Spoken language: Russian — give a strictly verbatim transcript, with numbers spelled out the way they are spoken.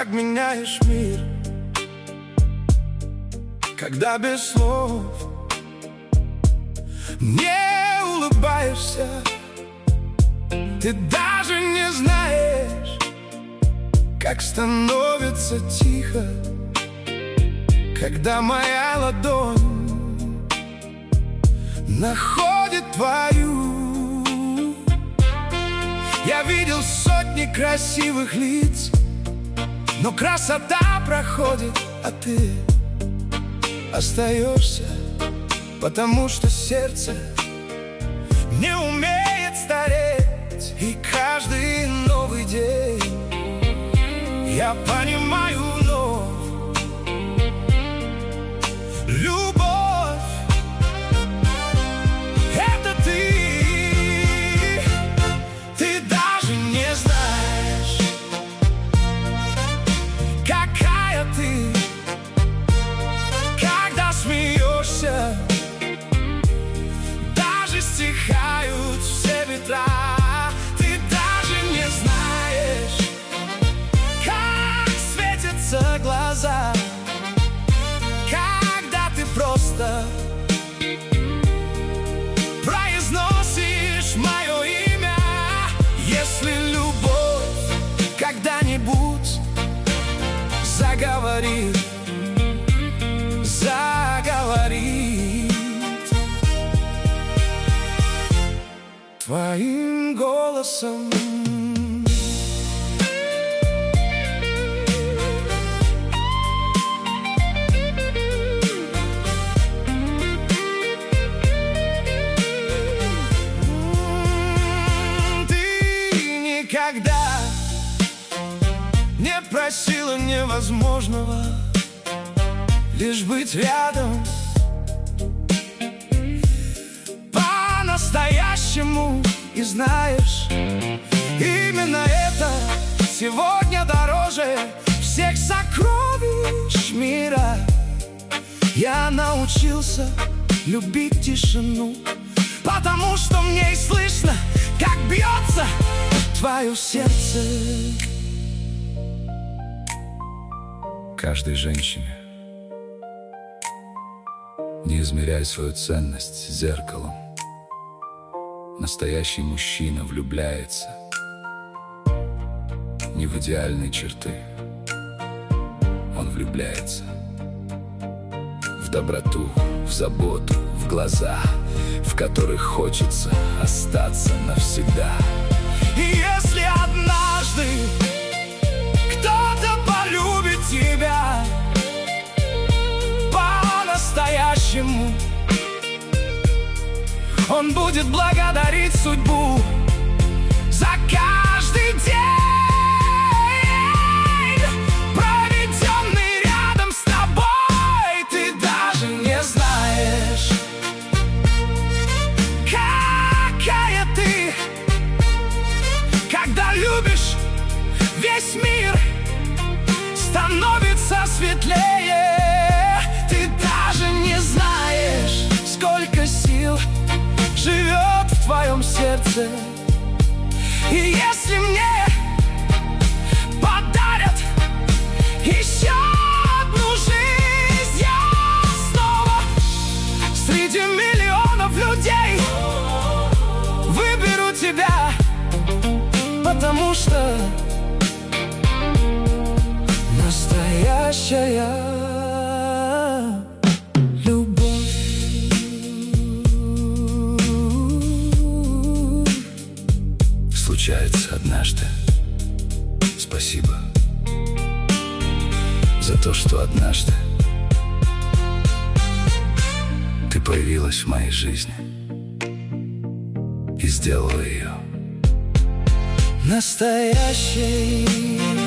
как меняешь мир, когда без слов мне улыбаешься. Ты даже не знаешь, как становится тихо, когда моя ладонь находит твою. Я видел сотни красивых лиц, но красота проходит, а ты остаешься, потому что сердце не умеет стареть. И каждый новый день я понимаю вновь: любовь — это ты. Ты даже не знаешь, какая ты, когда смеешься. Даже стихают все ветра. Ты даже не знаешь, как светятся глаза, когда ты просто произносишь мое имя. Если любовь когда-нибудь заговорит, заговорит твоим голосом. Никогда не просила невозможного, лишь быть рядом по-настоящему. И знаешь, именно это сегодня дороже всех сокровищ мира. Я научился любить тишину, потому что в ней слышно, как бьется твое сердце. Каждой женщине не измеряй свою ценность зеркалом. Настоящий мужчина влюбляется не в идеальные черты, он влюбляется в доброту, в заботу, в глаза, в которых хочется остаться навсегда. И если однажды кто-то полюбит тебя по-настоящему, он будет благодарить судьбу за каждый день, проведенный рядом с тобой. Ты даже не знаешь, какая ты, когда любишь, весь мир становится светлее. Ты даже не знаешь, сколько сил живет в твоем сердце. И если мне подарят еще одну жизнь, я снова среди миллионов людей выберу тебя, потому что настоящая случается однажды. Спасибо за то, что однажды ты появилась в моей жизни и сделала ее настоящей.